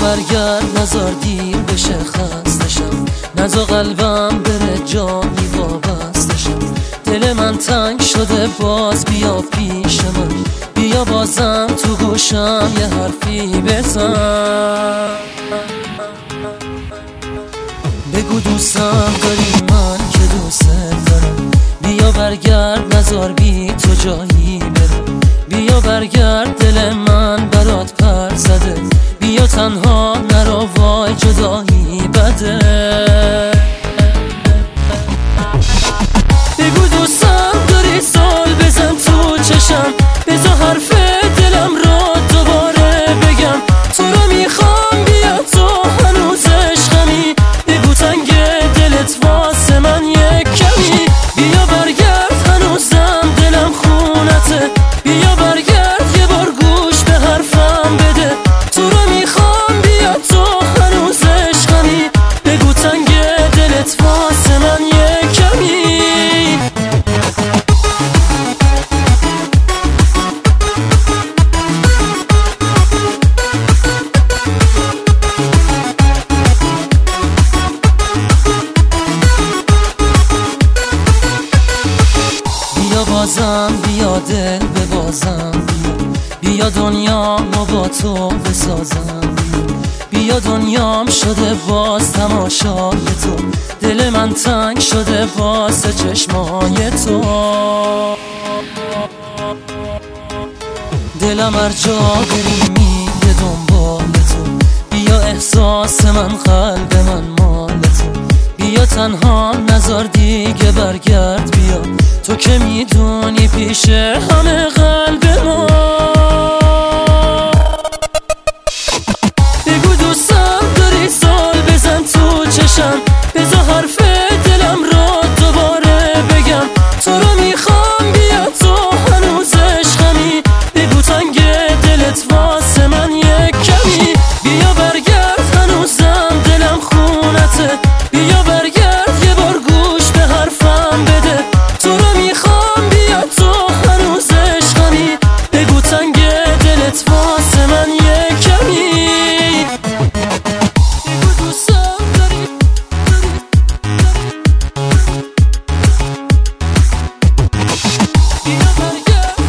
برگرد نزار دیر بشه خستشم، نزا قلبم بره جایی وابستشم. دل من تنگ شده باز بیا پیش من، بیا بازم تو گوشم یه حرفی بزن. بگو دوستم داری من که دوست دارم، بیا برگرد نزار بی تو جایی برم. بیا برگرد دل من برات پر زده، بیا تنها نرو وای جدایی بده. بگو دوستم داری سال بزن تو چشم، بذار حرف دلم رو دوباره بگم. تو رو میخوام بیا تو هنوز عشقمی، بگو تنگ دلت واسه من یک کمی. بیا برگرد هنوزم دلم خونته، بیا برگرد یه بار گوش به حرفم بده. تو رو میخوام بیا تو هنوز عشقمی، بگو تنگ دلت واسه من یک کمی. بیا بازم بیا دل ببازم، بیا دنیامو با تو بسازم. بیا دنیام شده باز تماشای تو، دل من تنگ شده باز چشمای تو. دلم هر جا بری میره دنبال تو، بیا احساس من قلب من مال تو. بیا تنها نزار دیگه برگرد بیا، تو که میدونی پیش همه قلب ما. بگو دوستم داری سال بزن تو چشم، بذار حرف دلم رو دوباره بگم. تو رو میخوام بیا تو هنوز عشقمی، بگو تنگ دلت واسه من یک کمی. بیا برگرد هنوزم دلم خونته، بیا برگرد یه بار گوش به حرفم بده. تو رو میخوام بیا تو هنوز عشقمی، بگو تنگ دلت واسه من یک کمی. بگو دوستم داری بیا برگرد.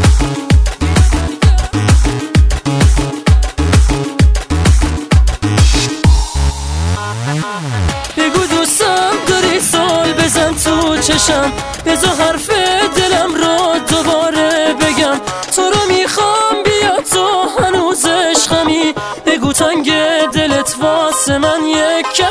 بگو دوستم داری سال بزن تو چشم، بذار حرف دلم رو دوباره بگم. تو رو میخوام بیا تو هنوز عشقمی، بگو تنگ دلت واسه من یک